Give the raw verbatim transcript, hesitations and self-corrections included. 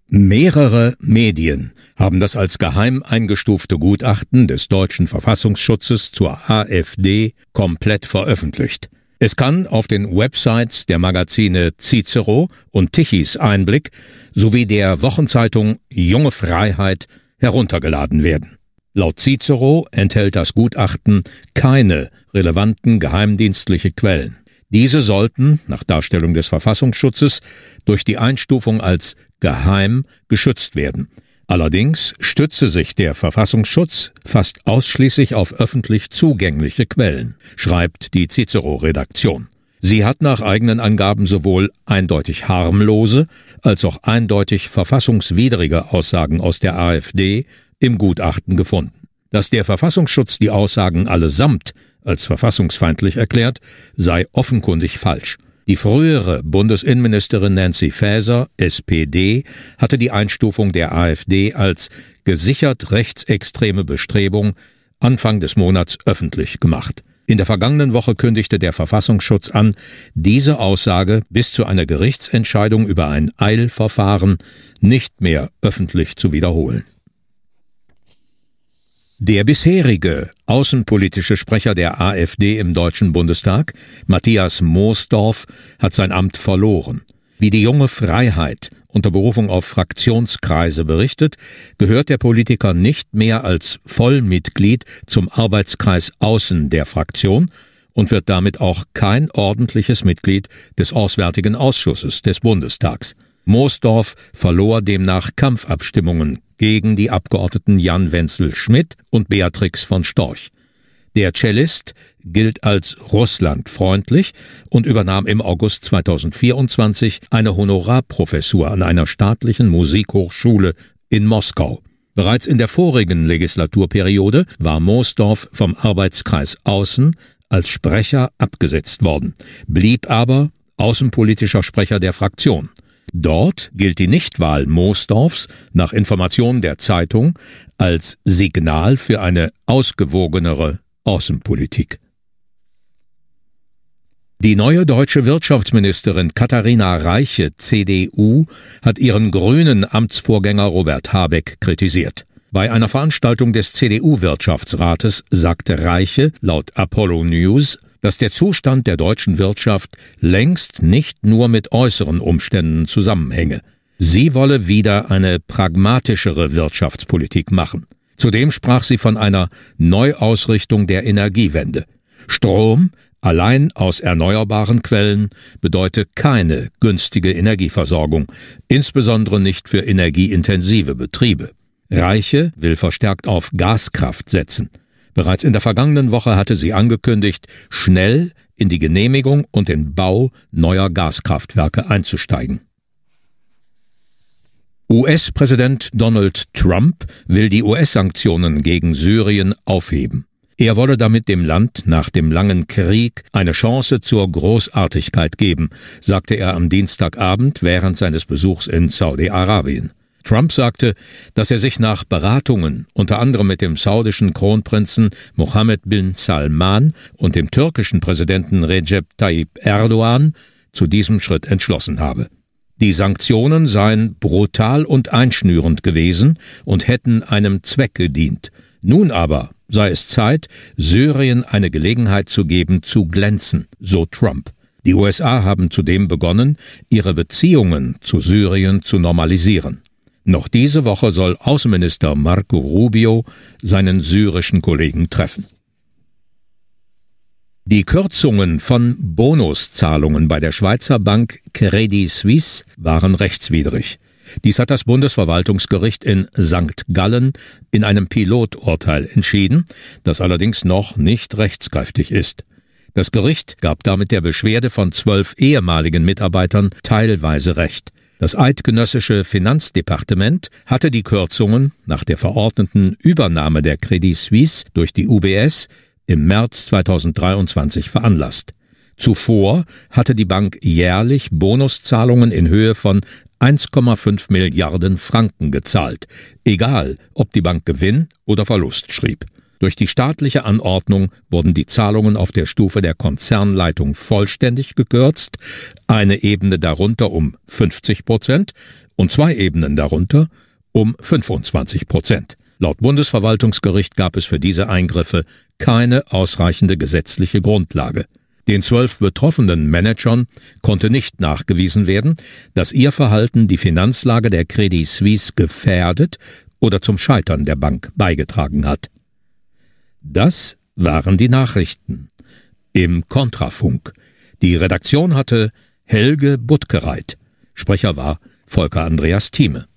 Mehrere Medien haben das als geheim eingestufte Gutachten des deutschen Verfassungsschutzes zur AfD komplett veröffentlicht. Es kann auf den Websites der Magazine Cicero und Tichys Einblick sowie der Wochenzeitung Junge Freiheit heruntergeladen werden. Laut Cicero enthält das Gutachten keine relevanten geheimdienstliche Quellen. Diese sollten, nach Darstellung des Verfassungsschutzes, durch die Einstufung als geheim geschützt werden. Allerdings stütze sich der Verfassungsschutz fast ausschließlich auf öffentlich zugängliche Quellen, schreibt die Cicero-Redaktion. Sie hat nach eigenen Angaben sowohl eindeutig harmlose als auch eindeutig verfassungswidrige Aussagen aus der AfD im Gutachten gefunden. Dass der Verfassungsschutz die Aussagen allesamt als verfassungsfeindlich erklärt, sei offenkundig falsch. Die frühere Bundesinnenministerin Nancy Faeser, S P D, hatte die Einstufung der AfD als gesichert rechtsextreme Bestrebung Anfang des Monats öffentlich gemacht. In der vergangenen Woche kündigte der Verfassungsschutz an, diese Aussage bis zu einer Gerichtsentscheidung über ein Eilverfahren nicht mehr öffentlich zu wiederholen. Der bisherige außenpolitische Sprecher der AfD im Deutschen Bundestag, Matthias Moosdorf, hat sein Amt verloren. Wie die Junge Freiheit unter Berufung auf Fraktionskreise berichtet, gehört der Politiker nicht mehr als Vollmitglied zum Arbeitskreis Außen der Fraktion und wird damit auch kein ordentliches Mitglied des Auswärtigen Ausschusses des Bundestags. Moosdorf verlor demnach Kampfabstimmungen gegen die Abgeordneten Jan Wenzel-Schmidt und Beatrix von Storch. Der Cellist gilt als russlandfreundlich und übernahm im August zweitausendvierundzwanzig eine Honorarprofessur an einer staatlichen Musikhochschule in Moskau. Bereits in der vorigen Legislaturperiode war Moosdorf vom Arbeitskreis Außen als Sprecher abgesetzt worden, blieb aber außenpolitischer Sprecher der Fraktion. Dort gilt die Nichtwahl Moosdorfs nach Informationen der Zeitung als Signal für eine ausgewogenere Außenpolitik. Die neue deutsche Wirtschaftsministerin Katharina Reiche, C D U, hat ihren grünen Amtsvorgänger Robert Habeck kritisiert. Bei einer Veranstaltung des C D U-Wirtschaftsrates sagte Reiche laut Apollo News, dass der Zustand der deutschen Wirtschaft längst nicht nur mit äußeren Umständen zusammenhänge. Sie wolle wieder eine pragmatischere Wirtschaftspolitik machen. Zudem sprach sie von einer Neuausrichtung der Energiewende. Strom, allein aus erneuerbaren Quellen, bedeute keine günstige Energieversorgung, insbesondere nicht für energieintensive Betriebe. Reiche will verstärkt auf Gaskraft setzen. Bereits in der vergangenen Woche hatte sie angekündigt, schnell in die Genehmigung und den Bau neuer Gaskraftwerke einzusteigen. U S-Präsident Donald Trump will die U S-Sanktionen gegen Syrien aufheben. Er wolle damit dem Land nach dem langen Krieg eine Chance zur Großartigkeit geben, sagte er am Dienstagabend während seines Besuchs in Saudi-Arabien. Trump sagte, dass er sich nach Beratungen unter anderem mit dem saudischen Kronprinzen Mohammed bin Salman und dem türkischen Präsidenten Recep Tayyip Erdogan zu diesem Schritt entschlossen habe. Die Sanktionen seien brutal und einschnürend gewesen und hätten einem Zweck gedient. Nun aber sei es Zeit, Syrien eine Gelegenheit zu geben, zu glänzen, so Trump. Die U S A haben zudem begonnen, ihre Beziehungen zu Syrien zu normalisieren. Noch diese Woche soll Außenminister Marco Rubio seinen syrischen Kollegen treffen. Die Kürzungen von Bonuszahlungen bei der Schweizer Bank Credit Suisse waren rechtswidrig. Dies hat das Bundesverwaltungsgericht in Sankt Gallen in einem Piloturteil entschieden, das allerdings noch nicht rechtskräftig ist. Das Gericht gab damit der Beschwerde von zwölf ehemaligen Mitarbeitern teilweise Recht. Das eidgenössische Finanzdepartement hatte die Kürzungen nach der verordneten Übernahme der Credit Suisse durch die U B S im März zweitausenddreiundzwanzig veranlasst. Zuvor hatte die Bank jährlich Bonuszahlungen in Höhe von eins Komma fünf Milliarden Franken gezahlt, egal ob die Bank Gewinn oder Verlust schrieb. Durch die staatliche Anordnung wurden die Zahlungen auf der Stufe der Konzernleitung vollständig gekürzt, eine Ebene darunter um fünfzig Prozent und zwei Ebenen darunter um fünfundzwanzig Prozent. Laut Bundesverwaltungsgericht gab es für diese Eingriffe keine ausreichende gesetzliche Grundlage. Den zwölf betroffenen Managern konnte nicht nachgewiesen werden, dass ihr Verhalten die Finanzlage der Credit Suisse gefährdet oder zum Scheitern der Bank beigetragen hat. Das waren die Nachrichten im Kontrafunk. Die Redaktion hatte Helge Buttgereit. Sprecher war Volker Andreas Thieme.